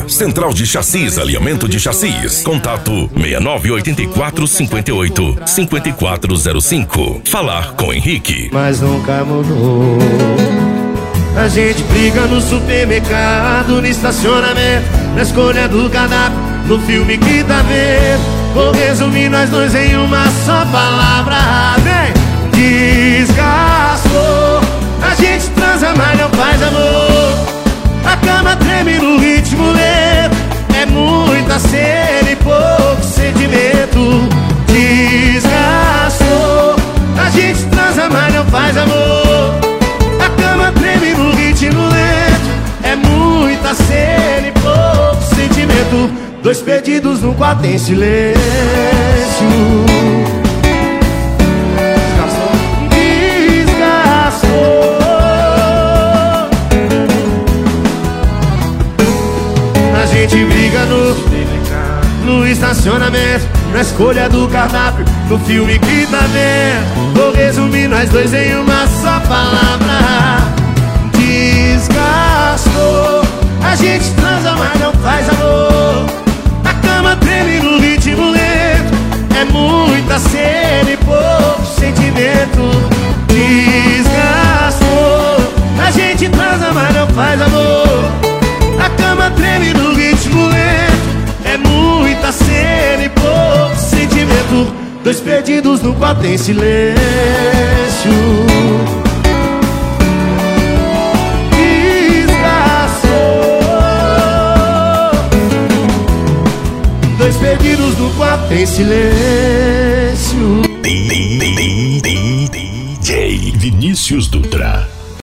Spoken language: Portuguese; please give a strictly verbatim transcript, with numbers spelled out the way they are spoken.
Central de Chassis, alinhamento de chassis. Contato seis nove oito quatro cinco oito cinco quatro zero cinco. Falar com Henrique. Mas nunca mudou. A gente briga no supermercado, no estacionamento, na escolha do cardápio, no filme que tá vendo. Vou resumir nós dois em uma só palavra. Vem! Desgastou. A gente transa, mas não faz amor. A cama treme no ritmo lento. É muita cena e pouco sentimento. Desgastou. A gente transa, mas não faz amor. A cama treme no ritmo lento. É muita cena e pouco sentimento. Dois perdidos num quarto em silêncio. Desgastou. A gente briga no, no estacionamento, na escolha do cardápio, no filme que tá vendo. Vou resumir nós dois em uma só palavra. Desgastou. A gente transa, mas não faz amor. A cama treme no ritmo lento. É muita cena e pouco sentimento. Desgastou. A gente transa, mas não faz amor. A cama treme no ritmo lento. É muita cena e pouco sentimento. Dois perdidos no quarto em silêncio. Dois perdidos no quarto em silêncio. D J Vinícius Dutra.